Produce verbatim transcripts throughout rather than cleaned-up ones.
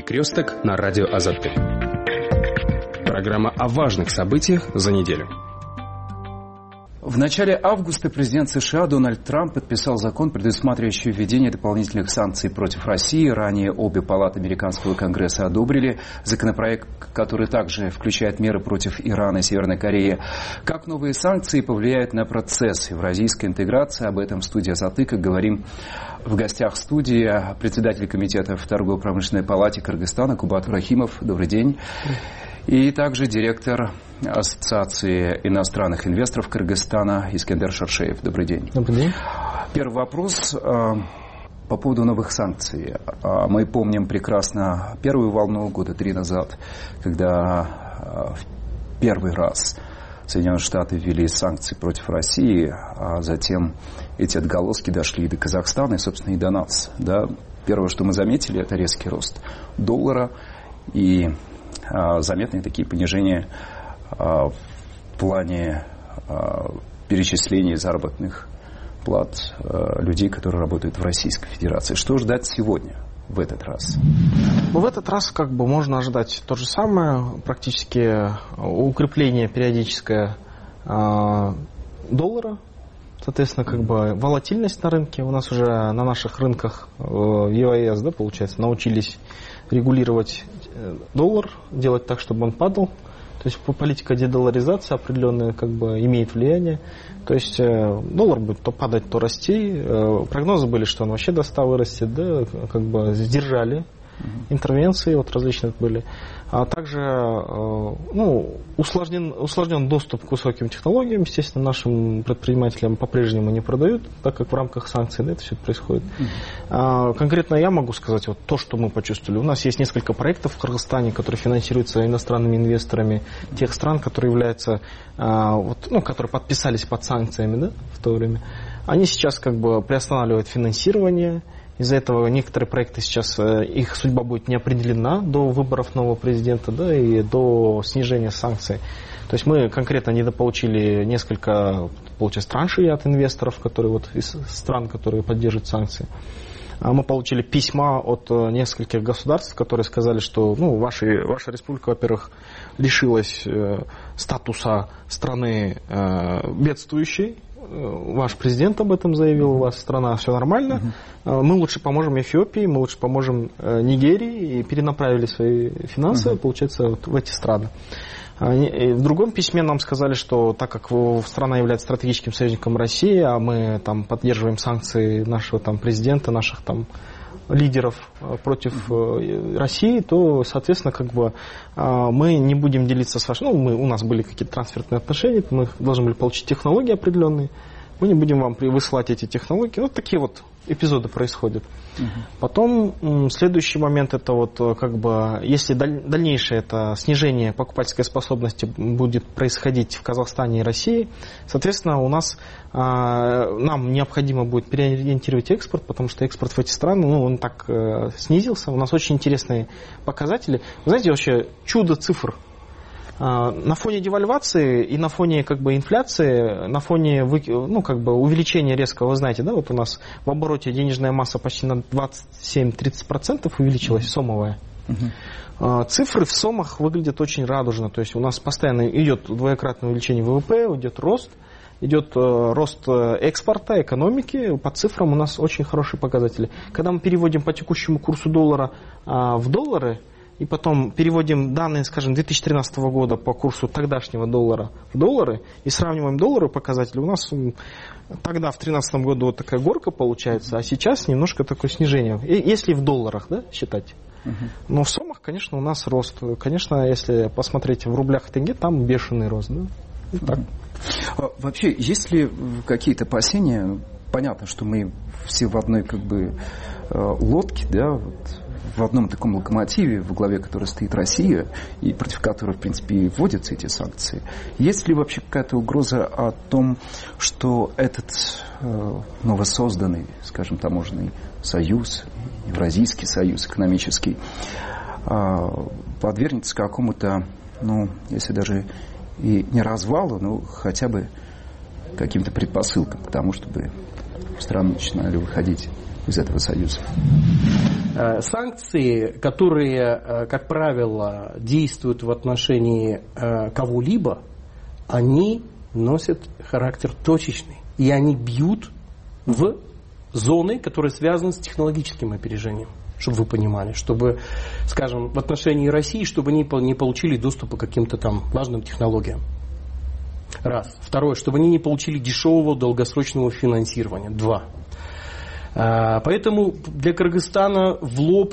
«Перекресток» на радио Азатты. Программа о важных событиях за неделю. В начале августа президент США Дональд Трамп подписал закон, предусматривающий введение дополнительных санкций против России. Ранее обе палаты американского Конгресса одобрили законопроект, который также включает меры против Ирана и Северной Кореи. Как новые санкции повлияют на процесс евразийской интеграции? Об этом в студии «Затыка» говорим. В гостях студии председатель комитета в торгово-промышленной палате Кыргызстана Кубат Рахимов. Добрый день. И также директор Ассоциации иностранных инвесторов Кыргызстана Искендер Шаршеев. Добрый день. Добрый день. Первый вопрос по поводу новых санкций. Мы помним прекрасно первую волну года три назад, когда в первый раз Соединенные Штаты ввели санкции против России, а затем эти отголоски дошли и до Казахстана, и, собственно, и до нас. Да? Первое, что мы заметили, это резкий рост доллара и а, заметные такие понижения а, в плане а, перечислений заработных плат а, людей, которые работают в Российской Федерации. Что ждать сегодня, в этот раз? Ну, в этот раз как бы можно ожидать то же самое, практически укрепление периодическое э, доллара, соответственно, как бы волатильность на рынке. У нас уже на наших рынках э, в ЕАЭС, да, получается, научились регулировать доллар, делать так, чтобы он падал. То есть политика дедолларизации определенная как бы имеет влияние. То есть э, доллар будет то падать, то расти. Э, прогнозы были, что он вообще до ста вырастет, да, как бы сдержали. Интервенции вот различных были. А также ну, усложнен, усложнен доступ к высоким технологиям. Естественно, нашим предпринимателям по-прежнему не продают, так как в рамках санкций, да, это все происходит. Mm-hmm. А, конкретно я могу сказать вот то, что мы почувствовали. У нас есть несколько проектов в Кыргызстане, которые финансируются иностранными инвесторами тех стран, которые являются, а, вот, ну, которые подписались под санкциями, да, в то время. Они сейчас как бы приостанавливают финансирование. Из-за этого некоторые проекты сейчас, их судьба будет не определена до выборов нового президента, да, и до снижения санкций. То есть мы конкретно недополучили несколько, получается, траншей от инвесторов, которые вот из стран, которые поддерживают санкции. Мы получили письма от нескольких государств, которые сказали, что ну, ваши, ваша республика, во-первых, лишилась э, статуса страны э, бедствующей. Ваш президент об этом заявил, у вас страна, все нормально. Uh-huh. Мы лучше поможем Эфиопии, мы лучше поможем Нигерии, и перенаправили свои финансы, uh-huh. получается, вот в эти страны. В другом письме нам сказали, что так как страна является стратегическим союзником России, а мы там поддерживаем санкции нашего там президента, наших там лидеров против uh-huh. России, то, соответственно, как бы мы не будем делиться с вашим... Ну, мы, у нас были какие-то трансферные отношения, мы должны были получить технологии определенные, мы не будем вам высылать эти технологии. Вот такие вот эпизоды происходят. Uh-huh. Потом следующий момент, это вот как бы, если дальнейшее это снижение покупательской способности будет происходить в Казахстане и России, соответственно, у нас нам необходимо будет переориентировать экспорт, потому что экспорт в эти страны, ну, он так э, снизился. У нас очень интересные показатели. Вы знаете, вообще чудо цифр. Э, на фоне девальвации и на фоне как бы инфляции, на фоне вы, ну, как бы увеличения резкого, вы знаете, да, вот у нас в обороте денежная масса почти на двадцать семь - тридцать процентов увеличилась, mm-hmm. сомовая. Uh-huh. Цифры в сомах выглядят очень радужно. То есть у нас постоянно идет двоекратное увеличение ВВП, идет рост. Идет э, рост экспорта, экономики, по цифрам у нас очень хорошие показатели. Когда мы переводим по текущему курсу доллара э, в доллары, и потом переводим данные, скажем, две тысячи тринадцатого года по курсу тогдашнего доллара в доллары, и сравниваем доллары показатели, у нас тогда в две тысячи тринадцатом году вот такая горка получается, а сейчас немножко такое снижение, если в долларах, да, считать. Uh-huh. Но в сомах, конечно, у нас рост. Конечно, если посмотреть в рублях и тенге, там бешеный рост, да. Так. Вообще, есть ли какие-то опасения? Понятно, что мы все в одной как бы лодке, да, вот, в одном таком локомотиве, во главе которой стоит Россия, и против которой, в принципе, и вводятся эти санкции. Есть ли вообще какая-то угроза о том, что этот э, новосозданный, скажем, таможенный союз, Евразийский союз экономический, э, подвергнется какому-то, ну, если даже и не развалу, но хотя бы каким-то предпосылкам к тому, чтобы страны начинали выходить из этого союза? Санкции, которые, как правило, действуют в отношении кого-либо, они носят характер точечный. И они бьют в зоны, которые связаны с технологическим опережением. Чтобы вы понимали. Чтобы, скажем, в отношении России, чтобы они не получили доступа к каким-то там важным технологиям. Раз. Второе, чтобы они не получили дешевого долгосрочного финансирования. Два. Поэтому для Кыргызстана в лоб,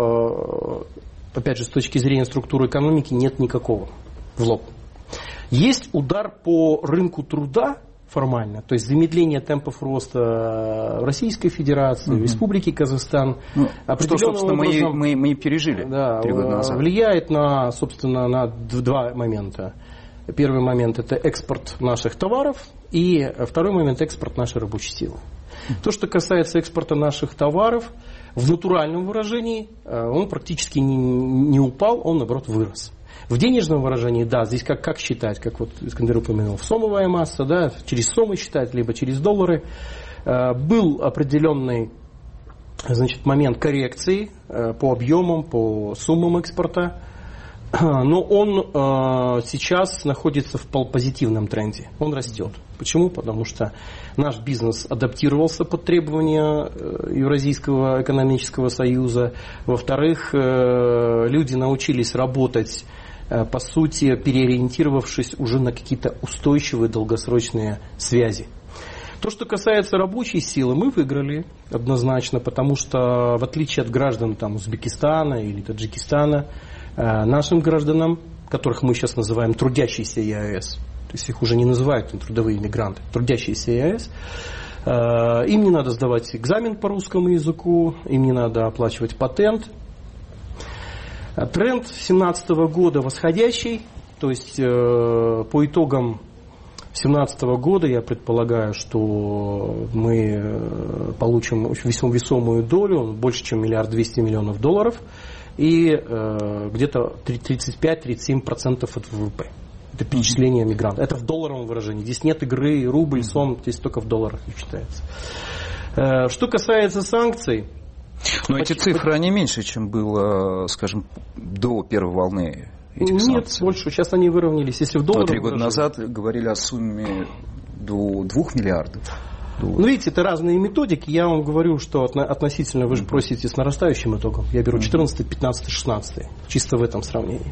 опять же, с точки зрения структуры экономики, нет никакого. В лоб. Есть удар по рынку труда формально, то есть замедление темпов роста Российской Федерации, угу. Республики Казахстан. Ну, что, собственно, образом, мы, мы, мы пережили да, три года назад. Влияет на, собственно, на два момента. Первый момент – это экспорт наших товаров, и второй момент – экспорт нашей рабочей силы. То, что касается экспорта наших товаров, в натуральном выражении он практически не, не упал, он, наоборот, вырос. В денежном выражении, да, здесь как, как считать, как вот Искандер упомянул, сомовая масса, да, через сомы считать, либо через доллары. Был определенный, значит, момент коррекции по объемам, по суммам экспорта. Но он э, сейчас находится в позитивном тренде. Он растет. Почему? Потому что наш бизнес адаптировался под требования Евразийского экономического союза. Во-вторых, э, люди научились работать, э, по сути, переориентировавшись уже на какие-то устойчивые долгосрочные связи. То, что касается рабочей силы, мы выиграли однозначно, потому что в отличие от граждан там, Узбекистана или Таджикистана, нашим гражданам, которых мы сейчас называем трудящиеся ЕАЭС, то есть их уже не называют трудовые мигранты, трудящиеся ЕАЭС, им не надо сдавать экзамен по русскому языку, им не надо оплачивать патент. Тренд две тысячи семнадцатого года восходящий, то есть по итогам две тысячи семнадцатого года я предполагаю, что мы получим очень весомую долю, больше чем миллиард двести миллионов долларов, и э, где-то тридцать пять - тридцать семь процентов от ВВП. Это перечисление мигрантов. Это в долларовом выражении. Здесь нет игры, рубль, сом, здесь только в долларах считается. Э, что касается санкций... Но эти цифры, они меньше, чем было, скажем, до первой волны этих Нет, санкций. больше. Сейчас они выровнялись. Если в долларовом Три года выражении... назад говорили о сумме до двух миллиардов. Ну, видите, это разные методики. Я вам говорю, что относительно, вы же просите с нарастающим итогом. Я беру четырнадцатый, пятнадцатый, шестнадцатый. Чисто в этом сравнении.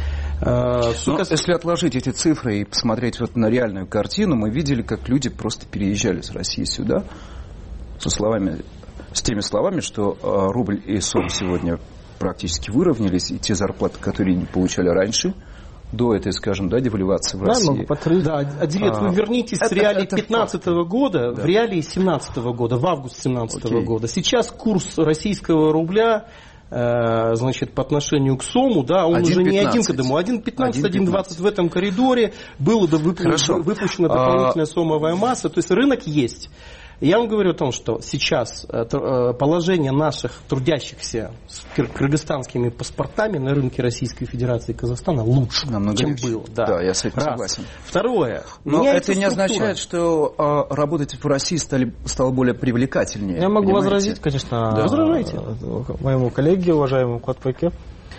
Но кас... Если отложить эти цифры и посмотреть вот на реальную картину, мы видели, как люди просто переезжали с России сюда со словами, с теми словами, что рубль и сом сегодня практически выровнялись, и те зарплаты, которые они получали раньше, до этой, скажем, да, девальвации в да, России. Могу да, Адилет, вы вернитесь с реалий пятнадцатого года да. в реалии семнадцатого года, в август семнадцатого года. Сейчас курс российского рубля, э, значит, по отношению к сому, да, он уже не один к одному, один пятнадцать, один двадцать в этом коридоре, было выпущено, выпущена дополнительная сомовая масса, то есть рынок есть. Я вам говорю о том, что сейчас положение наших трудящихся с кыргызстанскими паспортами на рынке Российской Федерации и Казахстана лучше, намного чем легче. было. Да. да, я с этим Раз. согласен. Второе. Но это не структура. означает, что а, работать в России стали, стало более привлекательнее. Я могу понимаете? возразить, конечно, да. Возражайте. моему коллеге, уважаемому Куатбеке.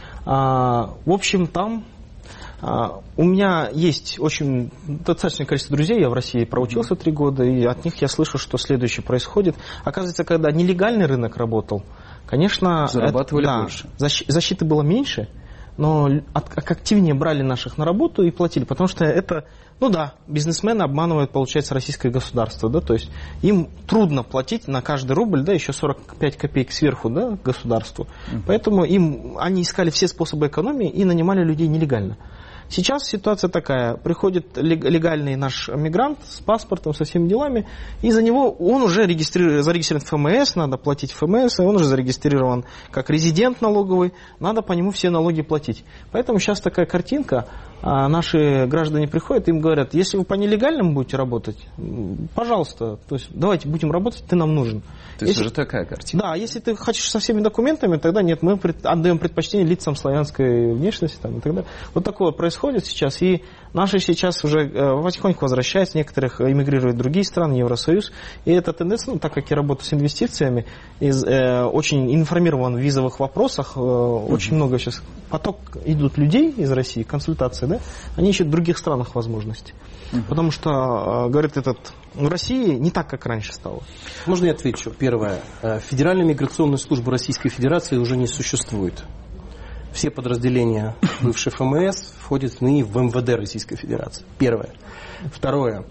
А, в общем, там... Uh, у меня есть очень достаточное количество друзей, я в России проучился три года, и от них я слышу, что следующее происходит. Оказывается, когда нелегальный рынок работал, конечно, зарабатывали это, да, больше. Защ, защиты было меньше, но от, активнее брали наших на работу и платили, потому что это, ну да, бизнесмены обманывают, получается, российское государство, да, то есть им трудно платить на каждый рубль, да, еще сорок пять копеек сверху, да, государству. Uh-huh. Поэтому им, они искали все способы экономии и нанимали людей нелегально. Сейчас ситуация такая, приходит легальный наш мигрант с паспортом, со всеми делами, и за него он уже регистрирован, зарегистрирован в ФМС, надо платить ФМС, и он уже зарегистрирован как резидент налоговый, надо по нему все налоги платить. Поэтому сейчас такая картинка, а наши граждане приходят, им говорят, если вы по нелегальному будете работать, пожалуйста, то есть давайте будем работать, ты нам нужен. То есть если, уже такая картина. Да, если ты хочешь со всеми документами, тогда нет, мы пред, отдаем предпочтение лицам славянской внешности там, и так далее. Вот такое происходит сейчас, и наши сейчас уже э, потихоньку возвращаются, некоторых эмигрируют в другие страны, Евросоюз, и эта тенденция, ну, так как я работаю с инвестициями, из, э, очень информирован в визовых вопросах, э, mm-hmm. очень много сейчас, поток идут людей из России, консультации, да, они ищут в других странах возможности. Uh-huh. Потому что, говорит этот, в России не так, как раньше стало. Можно я отвечу? Первое. Федеральная миграционная служба Российской Федерации уже не существует. Все подразделения бывшей эф эм эс входят ныне в эм вэ дэ Российской Федерации. Первое. Второе.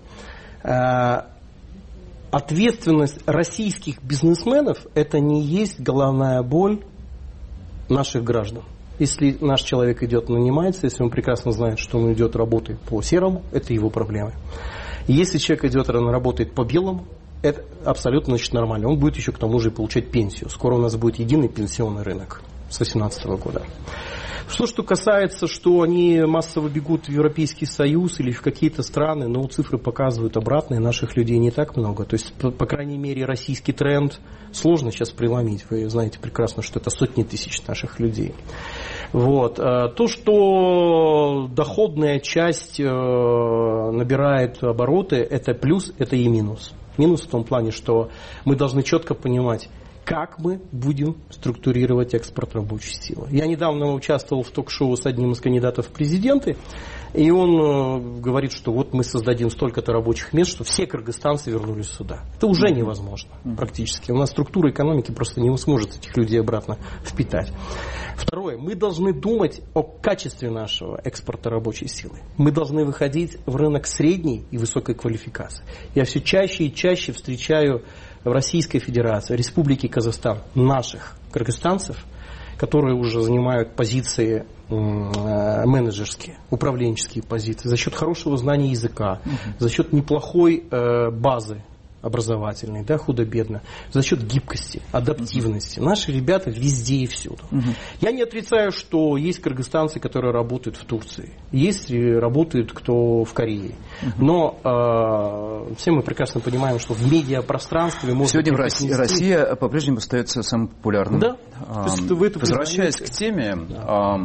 Ответственность российских бизнесменов – это не есть головная боль наших граждан. Если наш человек идет, нанимается, если он прекрасно знает, что он идет работать по серому, это его проблемы. Если человек идет, работает по белому, это абсолютно, значит, нормально. Он будет еще к тому же получать пенсию. Скоро у нас будет единый пенсионный рынок с две тысячи восемнадцатого года. Что, что касается, что они массово бегут в Европейский Союз или в какие-то страны, но цифры показывают обратное, наших людей не так много. То есть, по, по крайней мере, российский тренд сложно сейчас преломить. Вы знаете прекрасно, что это сотни тысяч наших людей. Вот. То, что доходная часть набирает обороты, это плюс, это и минус. Минус в том плане, что мы должны четко понимать, как мы будем структурировать экспорт рабочей силы. Я недавно участвовал в ток-шоу с одним из кандидатов в президенты, и он говорит, что вот мы создадим столько-то рабочих мест, что все кыргызстанцы вернулись сюда. Это уже невозможно практически. У нас структура экономики просто не сможет этих людей обратно впитать. Второе. Мы должны думать о качестве нашего экспорта рабочей силы. Мы должны выходить в рынок средней и высокой квалификации. Я все чаще и чаще встречаю в Российской Федерации, Республике Казахстан, наших кыргызстанцев, которые уже занимают позиции менеджерские, управленческие позиции, за счет хорошего знания языка, uh-huh. за счет неплохой э, базы образовательной, да, худо-бедно, за счет гибкости, адаптивности. Uh-huh. Наши ребята везде и всюду. Uh-huh. Я не отрицаю, что есть кыргызстанцы, которые работают в Турции, есть работают кто в Корее. Uh-huh. Но э, все мы прекрасно понимаем, что в медиапространстве можно... Сегодня в России, Россия по-прежнему остается самым популярным. Да. А, возвращаясь к теме, да. а,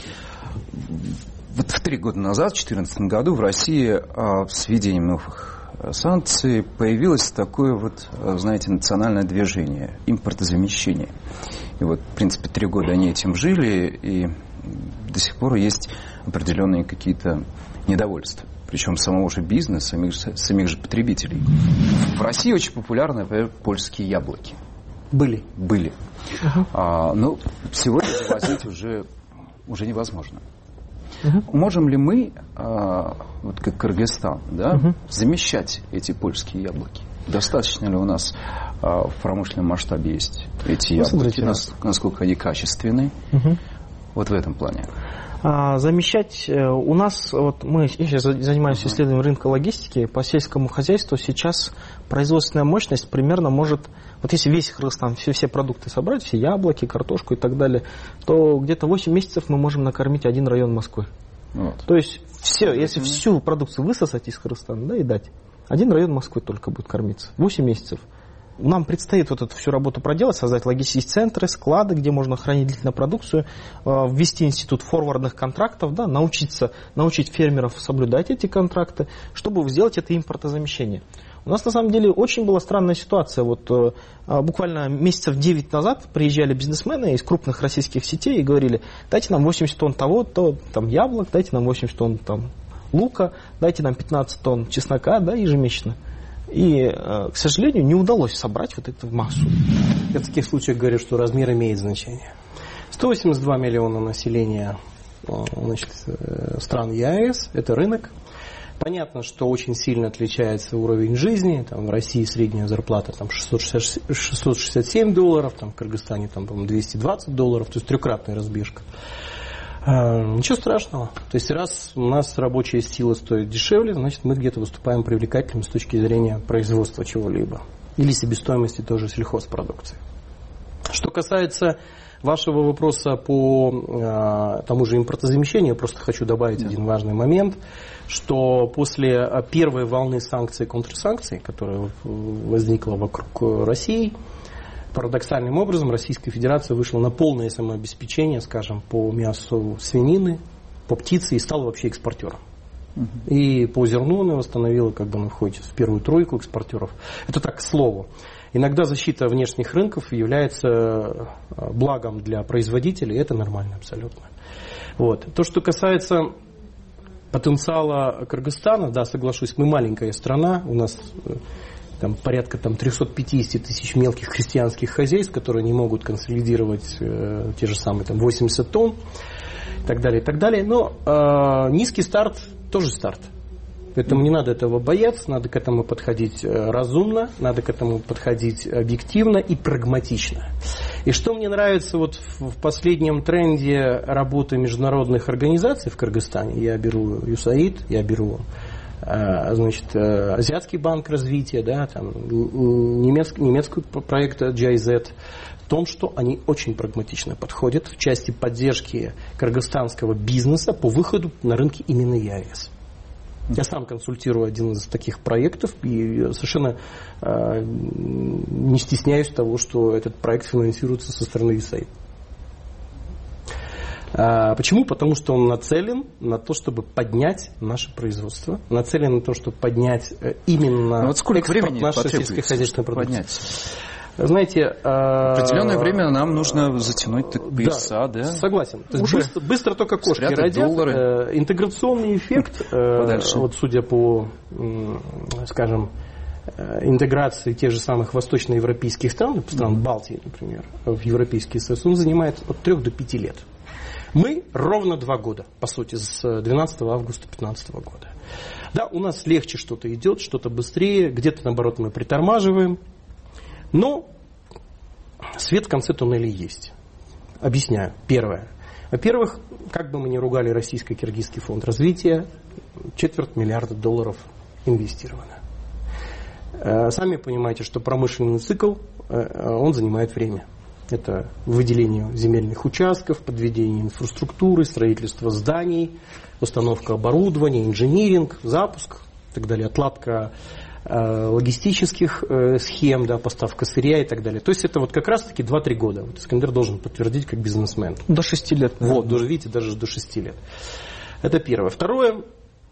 вот в три года назад, в две тысячи четырнадцатом году, в России а, с введением новых санкций появилось такое вот, знаете, национальное движение, импортозамещение. И вот, в принципе, три года они этим жили, и до сих пор есть определенные какие-то недовольства. Причем самого же бизнеса, самих, самих же потребителей. В России очень популярны, например, польские яблоки. Были. Были. Uh-huh. А, ну, сегодня завозить уже, уже невозможно. Uh-huh. Можем ли мы, а, вот как Кыргызстан, да, uh-huh. замещать эти польские яблоки? Достаточно ли у нас а, в промышленном масштабе есть эти яблоки? Смотрите, нас, насколько они качественны? Uh-huh. Вот в этом плане. А, замещать у нас, вот мы сейчас занимаемся исследованием рынка логистики, по сельскому хозяйству сейчас производственная мощность примерно может, вот если весь Кыргызстан, все, все продукты собрать, все яблоки, картошку и так далее, то где-то восемь месяцев мы можем накормить один район Москвы. Вот. То есть все, если всю продукцию высосать из Кыргызстана, да, и дать, один район Москвы только будет кормиться. восемь месяцев. Нам предстоит вот эту всю работу проделать, создать логистические центры, склады, где можно хранить длительную продукцию, ввести институт форвардных контрактов, да, научиться, научить фермеров соблюдать эти контракты, чтобы сделать это импортозамещение. У нас на самом деле очень была странная ситуация. Вот буквально месяцев девять назад приезжали бизнесмены из крупных российских сетей и говорили: дайте нам восемьдесят тонн того, то там яблок, дайте нам восемьдесят тонн там лука, дайте нам пятнадцать тонн чеснока, да, ежемесячно. И, к сожалению, не удалось собрать вот эту массу. Я в таких случаях говорю, что размер имеет значение. сто восемьдесят два миллиона населения, значит, стран ЕАЭС, это рынок. Понятно, что очень сильно отличается уровень жизни. Там, в России средняя зарплата там, шестьсот шестьдесят семь долларов, там, в Кыргызстане там, по-моему, двести двадцать долларов, то есть трехкратная разбежка. А, ничего страшного. То есть раз у нас рабочая сила стоит дешевле, значит мы где-то выступаем привлекательным с точки зрения производства чего-либо. Или себестоимости тоже сельхозпродукции. Что касается вашего вопроса по э, тому же импортозамещению, я просто хочу добавить да. один важный момент, что после первой волны санкций и контрсанкций, которая возникла вокруг России, парадоксальным образом Российская Федерация вышла на полное самообеспечение, скажем, по мясу свинины, по птице и стала вообще экспортером. Uh-huh. И по зерну она восстановила, как бы она входит в первую тройку экспортеров. Это так, к слову. Иногда защита внешних рынков является благом для производителей, это нормально абсолютно. Вот. То, что касается потенциала Кыргызстана, да, соглашусь, мы маленькая страна, у нас там, порядка там, триста пятьдесят тысяч мелких крестьянских хозяйств, которые не могут консолидировать э, те же самые там, восемьдесят тонн и так далее, и так далее. Но э, низкий старт тоже старт. Поэтому не надо этого бояться, надо к этому подходить разумно, надо к этому подходить объективно и прагматично. И что мне нравится вот в последнем тренде работы международных организаций в Кыргызстане, я беру ЮСАИД, я беру значит, Азиатский банк развития, да, там, немецкий, немецкий проект джи ай зет, в том, что они очень прагматично подходят в части поддержки кыргызстанского бизнеса по выходу на рынки именно ЕАЭС. Я сам консультирую один из таких проектов и совершенно э, не стесняюсь того, что этот проект финансируется со стороны ЮСАИД. А, почему? Потому что он нацелен на то, чтобы поднять наше производство, нацелен на то, чтобы поднять именно вот сколько экспорт времени нашей сельскохозяйственной продукции. Поднять? Знаете, определенное время нам нужно затянуть пояса, да? да? Согласен. То есть быстро, быстро только кошки родят. Доллары. Интеграционный эффект, вот судя по, скажем, интеграции тех же самых восточноевропейских стран, стран Балтии, например, в Европейский Союз, он занимает от трех до пяти лет. Мы ровно два года, по сути, с двенадцатого августа две тысячи пятнадцатого года. Да, у нас легче что-то идет, что-то быстрее, где-то, наоборот, мы притормаживаем. Но свет в конце туннеля есть. Объясняю. Первое. Во-первых, как бы мы ни ругали Российско-Киргизский фонд развития, четверть миллиарда долларов инвестировано. Сами понимаете, что промышленный цикл, он занимает время. Это выделение земельных участков, подведение инфраструктуры, строительство зданий, установка оборудования, инжиниринг, запуск и так далее, отладка логистических схем, да, поставка сырья и так далее. То есть это вот как раз-таки два-три года. Вот Искандер должен подтвердить как бизнесмен. До шести лет. Вот, даже, видите, даже до шести лет. Это первое. Второе,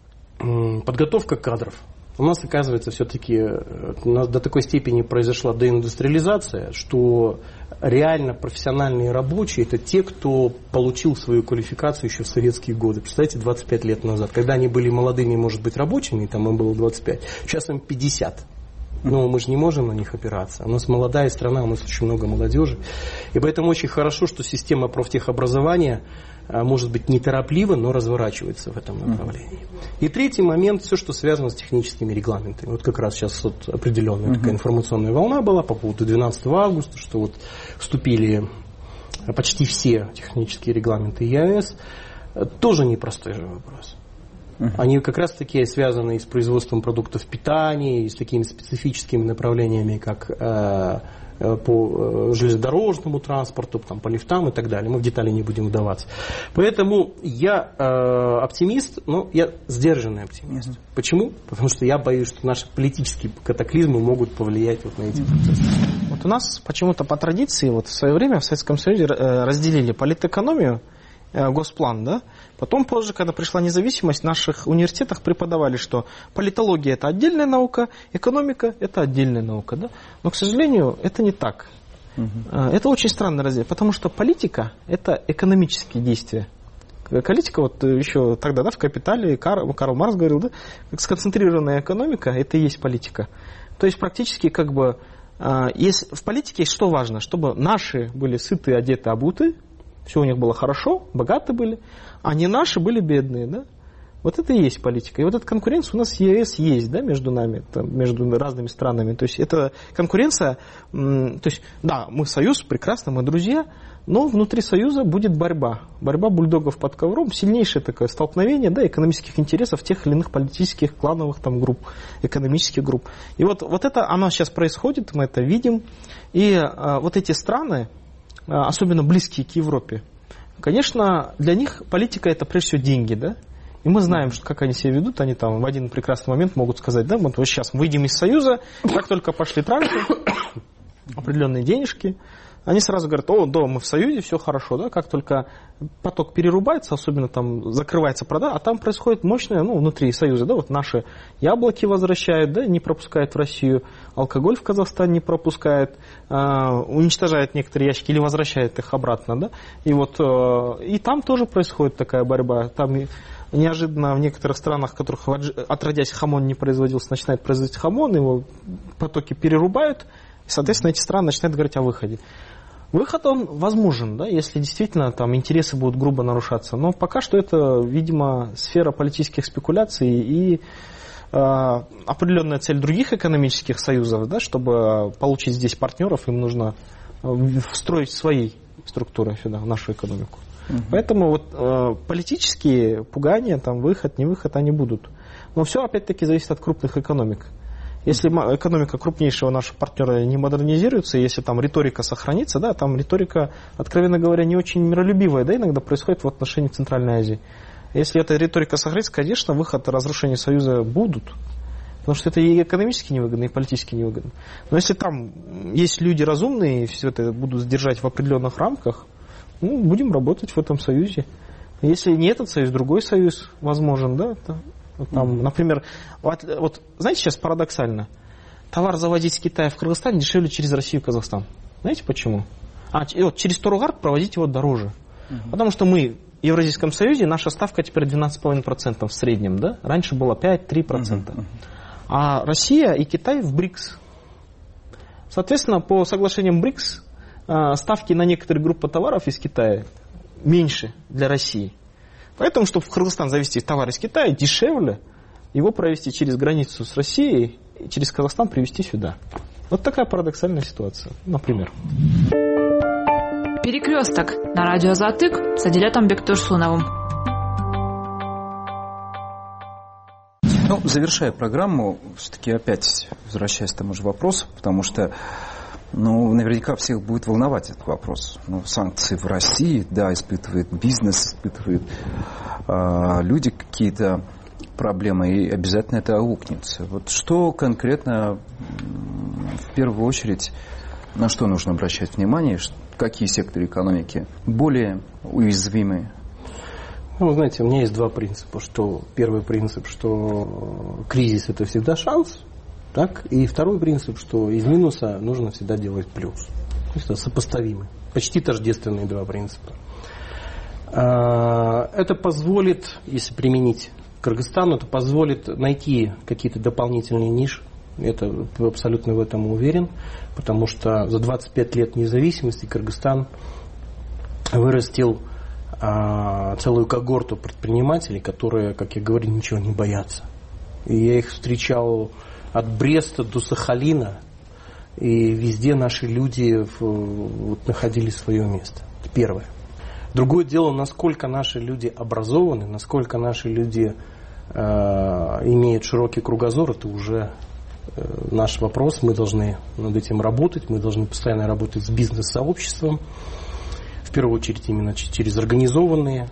подготовка кадров. У нас, оказывается, все-таки до такой степени произошла деиндустриализация, что реально профессиональные рабочие – это те, кто получил свою квалификацию еще в советские годы. Представляете, двадцать пять лет назад. Когда они были молодыми, может быть, рабочими, там им было двадцать пять, сейчас им пятьдесят. Но мы же не можем на них опираться. У нас молодая страна, у нас очень много молодежи. И поэтому очень хорошо, что система профтехобразования может быть нетороплива, но разворачивается в этом направлении. И третий момент, все, что связано с техническими регламентами. Вот как раз сейчас вот определенная uh-huh. такая информационная волна была по поводу двенадцатого августа, что вот вступили почти все технические регламенты ЕАЭС. Тоже непростой же вопрос. Uh-huh. Они как раз таки связаны и с производством продуктов питания, и с такими специфическими направлениями, как э, по железнодорожному транспорту, там, по лифтам и так далее. Мы в детали не будем вдаваться. Поэтому я э, оптимист, но я сдержанный оптимист. Uh-huh. Почему? Потому что я боюсь, что наши политические катаклизмы могут повлиять вот на эти процессы. Вот у нас почему-то по традиции вот в свое время в Советском Союзе разделили политэкономию, госплан, да? Потом позже, когда пришла независимость, в наших университетах преподавали, что политология – это отдельная наука, экономика – это отдельная наука, да? Но, к сожалению, это не так. Угу. Это очень странно разделение, потому что политика – это экономические действия. Политика, вот еще тогда, да, в «Капитале» Карл, Карл Маркс говорил, да, сконцентрированная экономика – это и есть политика. То есть практически как бы есть, в политике что важно? Чтобы наши были сыты, одеты, обуты, все у них было хорошо, богаты были, а не наши были бедные, да? Вот это и есть политика. И вот эта конкуренция у нас в ЕС есть, да, между нами, там, между разными странами. То есть это конкуренция, то есть, да, мы союз, прекрасно, мы друзья, но внутри союза будет борьба. Борьба бульдогов под ковром, сильнейшее такое столкновение, да, экономических интересов тех или иных политических, клановых там групп, экономических групп. И вот, вот это, оно сейчас происходит, мы это видим. И а, вот эти страны, особенно близкие к Европе, конечно, для них политика это прежде всего деньги, да? И мы знаем, что, как они себя ведут, они там в один прекрасный момент могут сказать, да, вот сейчас выйдем из Союза, как только пошли трансы, определенные денежки, они сразу говорят, о, да, мы в Союзе, все хорошо, да, как только поток перерубается, особенно там закрывается продажа, а там происходит мощное, ну, внутри Союза, да, вот наши яблоки возвращают, да, не пропускают в Россию, алкоголь в Казахстан не пропускает, э, уничтожает некоторые ящики или возвращает их обратно, да, и вот, э, и там тоже происходит такая борьба, там неожиданно в некоторых странах, в которых отродясь хамон не производился, начинает производить хамон, его потоки перерубают, и, соответственно, эти страны начинают говорить о выходе. Выход, он возможен, да, если действительно там интересы будут грубо нарушаться. Но пока что это, видимо, сфера политических спекуляций и э, определенная цель других экономических союзов, да, чтобы получить здесь партнеров, им нужно встроить свои структуры сюда, в нашу экономику. Угу. Поэтому вот, э, политические пугания, там, выход, не выход, они будут. Но все опять-таки зависит от крупных экономик. Если экономика крупнейшего нашего партнера не модернизируется, если там риторика сохранится, да, там риторика, откровенно говоря, не очень миролюбивая, да, иногда происходит в отношении Центральной Азии. Если эта риторика сохранится, конечно, выход и разрушение Союза будут, потому что это и экономически невыгодно, и политически невыгодно. Но если там есть люди разумные, и все это будут держать в определенных рамках, ну, будем работать в этом Союзе. Если не этот Союз, другой Союз возможен, да, то... Там, например, вот, вот знаете, сейчас парадоксально, товар завозить с Китая в Кыргызстан дешевле через Россию и Казахстан. Знаете почему? А вот через Торугард проводить его дороже. Угу. Потому что мы в Евразийском Союзе, наша ставка теперь двенадцать целых пять десятых процента в среднем, да? Раньше было пять-три процента. Угу. А Россия и Китай в БРИКС. Соответственно, по соглашениям БРИКС ставки на некоторые группы товаров из Китая меньше для России. Поэтому, чтобы в Кыргызстан завезти товар из Китая, дешевле его провести через границу с Россией и через Казахстан привезти сюда. Вот такая парадоксальная ситуация, например. Перекресток на радио Затык с Адилетом Бектурсуновым. Ну, завершая программу, все-таки опять возвращаясь к тому же вопросу, потому что ну, наверняка всех будет волновать этот вопрос. Ну, санкции в России, да, испытывает бизнес, испытывают э, люди какие-то проблемы, и обязательно это аукнется. Вот что конкретно, в первую очередь, на что нужно обращать внимание, какие секторы экономики более уязвимы? Ну, знаете, у меня есть два принципа. Что первый принцип, что кризис – это всегда шанс. Так? И второй принцип, что из минуса нужно всегда делать плюс. То есть это сопоставимы. Почти тождественные два принципа. Это позволит, если применить к Кыргызстану, это позволит найти какие-то дополнительные ниши. Это абсолютно в этом уверен. Потому что за двадцать пять лет независимости Кыргызстан вырастил целую когорту предпринимателей, которые, как я говорю, ничего не боятся. И я их встречал от Бреста до Сахалина, и везде наши люди в, вот, находили свое место. Это первое. Другое дело, насколько наши люди образованы, насколько наши люди э, имеют широкий кругозор, это уже э, наш вопрос. Мы должны над этим работать, мы должны постоянно работать с бизнес-сообществом. В первую очередь именно через организованные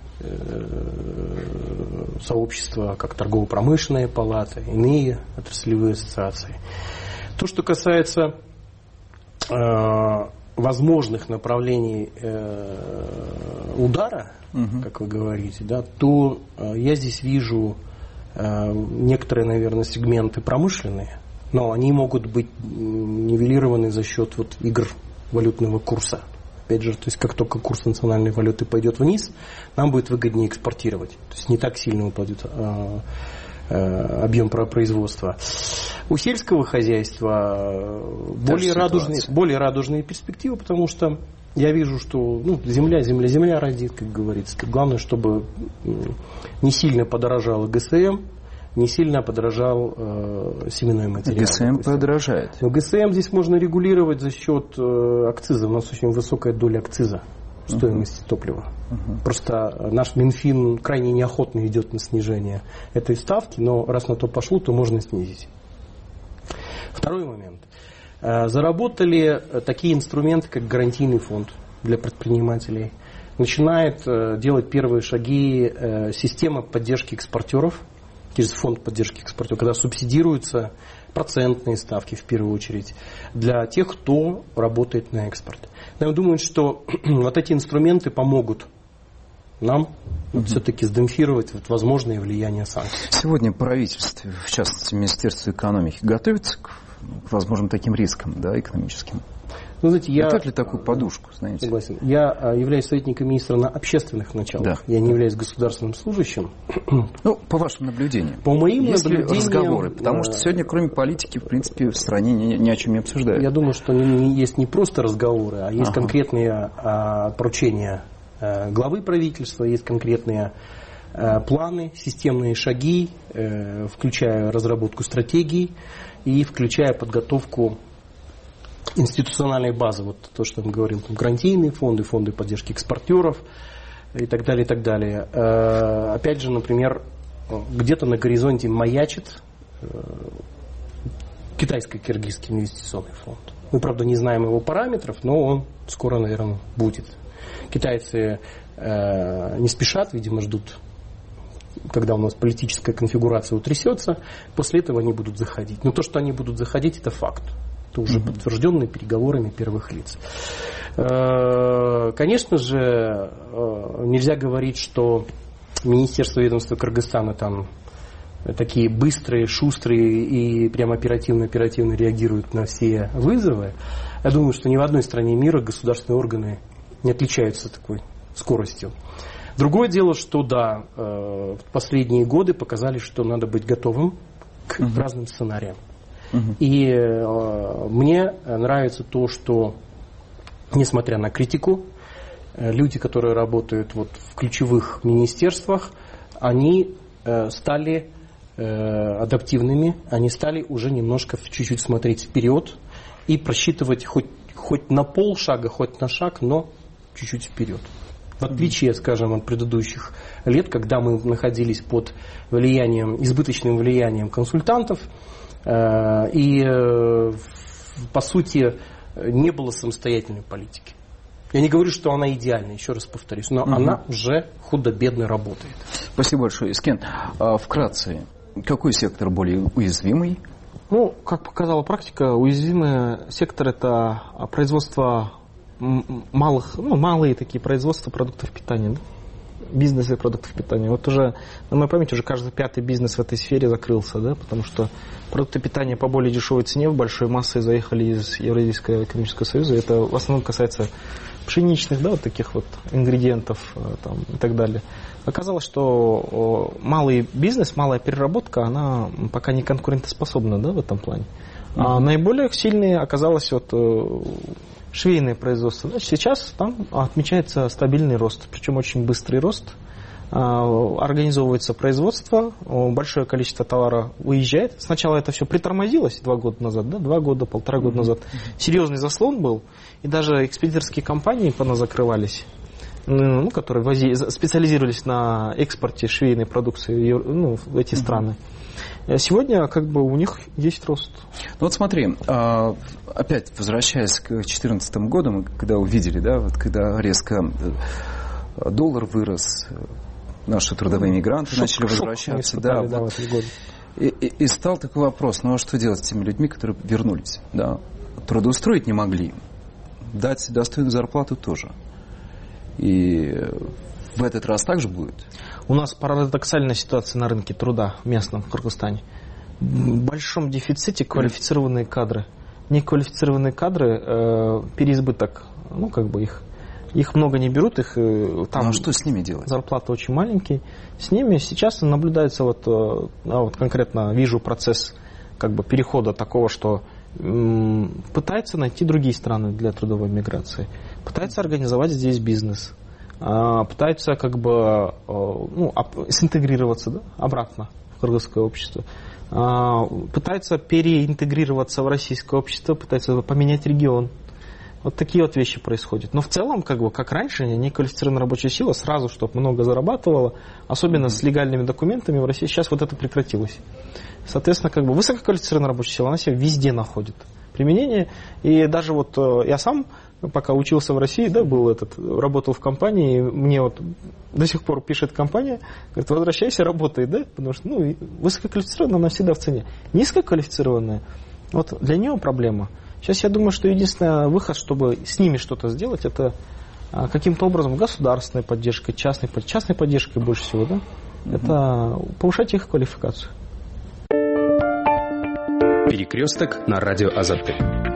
э, сообщества, как торгово-промышленная палата, иные отраслевые ассоциации. То, что касается э, возможных направлений э, удара, угу. как вы говорите, да, то э, я здесь вижу э, некоторые, наверное, сегменты промышленные, но они могут быть нивелированы за счет вот, игр валютного курса. Опять же, то есть как только курс национальной валюты пойдет вниз, нам будет выгоднее экспортировать. То есть не так сильно упадет э, э, объем производства. У сельского хозяйства более радужные, более радужные перспективы, потому что я вижу, что ну, земля, земля, земля родит, как говорится. Главное, чтобы не сильно подорожало ГСМ, не сильно подорожал э, семенной материал. ГСМ допустим. Подорожает. Но ГСМ здесь можно регулировать за счет э, акциза. У нас очень высокая доля акциза в стоимости uh-huh. топлива. Uh-huh. Просто наш Минфин крайне неохотно идет на снижение этой ставки, но раз на то пошло, то можно снизить. Второй момент. Э, заработали такие инструменты, как гарантийный фонд. для предпринимателей. Начинает делать первые шаги система поддержки экспортеров через фонд поддержки экспортеров, когда субсидируются процентные ставки в первую очередь для тех, кто работает на экспорт. Я думаю, что вот эти инструменты помогут нам угу. вот, все-таки сдемпфировать вот, возможное влияние санкций. Сегодня правительство, в частности Министерство экономики, готовится к, к возможным таким рискам, да, экономическим? Ну, знаете, я... Готовят ли такую подушку, знаете? Согласен. Я являюсь советником министра на общественных началах. Да. Я не являюсь государственным служащим. Ну, по вашим наблюдениям. По моим Есть наблюдениям... Есть ли разговоры? Потому что сегодня, кроме политики, в принципе, в стране ни, ни о чем не обсуждают. Я думаю, что есть не просто разговоры, а есть ага. конкретные а, поручения а, главы правительства, есть конкретные а, планы, системные шаги, а, включая разработку стратегий и включая подготовку институциональной базы, вот то, что мы говорим, там, гарантийные фонды, фонды поддержки экспортеров и так далее, и так далее. Э, опять же, например, где-то на горизонте маячит э, китайско-киргизский инвестиционный фонд. Мы, правда, не знаем его параметров, но он скоро, наверное, будет. Китайцы э, не спешат, видимо, ждут, когда у нас политическая конфигурация утрясется, после этого они будут заходить. Но то, что они будут заходить, это факт. Это уже подтвержденные переговорами первых лиц. Конечно же, нельзя говорить, что Министерство ведомства Кыргызстана там такие быстрые, шустрые и прям оперативно-оперативно реагируют на все вызовы. Я думаю, что ни в одной стране мира государственные органы не отличаются такой скоростью. Другое дело, что да, в последние годы показали, что надо быть готовым к uh-huh. разным сценариям. Uh-huh. И э, мне нравится то, что, несмотря на критику, э, люди, которые работают вот в ключевых министерствах, они э, стали э, адаптивными, они стали уже немножко чуть-чуть смотреть вперед и просчитывать хоть, хоть на полшага, хоть на шаг, но чуть-чуть вперед. В отличие, скажем, от предыдущих лет, когда мы находились под влиянием, избыточным влиянием консультантов, и, по сути, не было самостоятельной политики. Я не говорю, что она идеальна, еще раз повторюсь, но угу. она уже худо-бедно работает. Спасибо большое, Искен. Вкратце, какой сектор более уязвимый? Ну, как показала практика, уязвимый сектор – это производство малых, ну, малые такие производства продуктов питания, да? Бизнесы продуктов питания. Вот уже, на моей памяти, уже каждый пятый бизнес в этой сфере закрылся, да, потому что продукты питания по более дешевой цене в большой массой заехали из Евразийского экономического союза. Это в основном касается пшеничных, да, вот таких вот ингредиентов там, и так далее. Оказалось, что малый бизнес, малая переработка, она пока не конкурентоспособна, да, в этом плане. Mm-hmm. А наиболее сильные оказалось вот швейное производство. Значит, сейчас там отмечается стабильный рост, причем очень быстрый рост. Организовывается производство, большое количество товара уезжает. Сначала это все притормозилось два года назад, да, два года, полтора года назад. Серьезный заслон был, и даже экспедиторские компании поназакрывались, ну, которые вози, специализировались на экспорте швейной продукции, ну, в эти страны. Сегодня как бы у них есть рост. Ну вот смотри, опять возвращаясь к две тысячи четырнадцатому году, мы когда увидели, да, вот когда резко доллар вырос, наши трудовые мигранты шок, начали возвращаться. Шок да, да, вот, и, и, и стал такой вопрос, ну а что делать с теми людьми, которые вернулись? Да, трудоустроить не могли, дать достойную зарплату тоже. И в этот раз так же будет? У нас парадоксальная ситуация на рынке труда местном в Кыргызстане. В большом дефиците квалифицированные кадры. Неквалифицированные кадры, э, переизбыток, ну как бы их, их много не берут, их там. Ну, а что с ними делать? Зарплаты очень маленькие. С ними сейчас наблюдается вот, а вот конкретно вижу процесс как бы перехода такого, что м, пытается найти другие страны для трудовой миграции, пытается организовать здесь бизнес. Пытаются как бы ну, синтегрироваться, да, обратно в кыргызское общество. Пытаются переинтегрироваться в российское общество, пытаются поменять регион. Вот такие вот вещи происходят. Но в целом, как бы, как раньше, неквалифицированная рабочая сила сразу, чтобы много зарабатывала, особенно mm-hmm. с легальными документами в России, сейчас вот это прекратилось. Соответственно, как бы высококвалифицированная рабочая сила, она себя везде находит. применение. И даже вот я сам, пока учился в России, да, был этот, работал в компании, мне вот до сих пор пишет компания, говорит, возвращайся, работай, да, потому что, ну, высококвалифицированная, она всегда в цене. Низкоквалифицированная, вот для нее проблема. Сейчас я думаю, что единственный выход, чтобы с ними что-то сделать, это каким-то образом государственной поддержкой, частной, частной поддержкой больше всего, да, mm-hmm. это повышать их квалификацию. Перекресток на радио Азатык.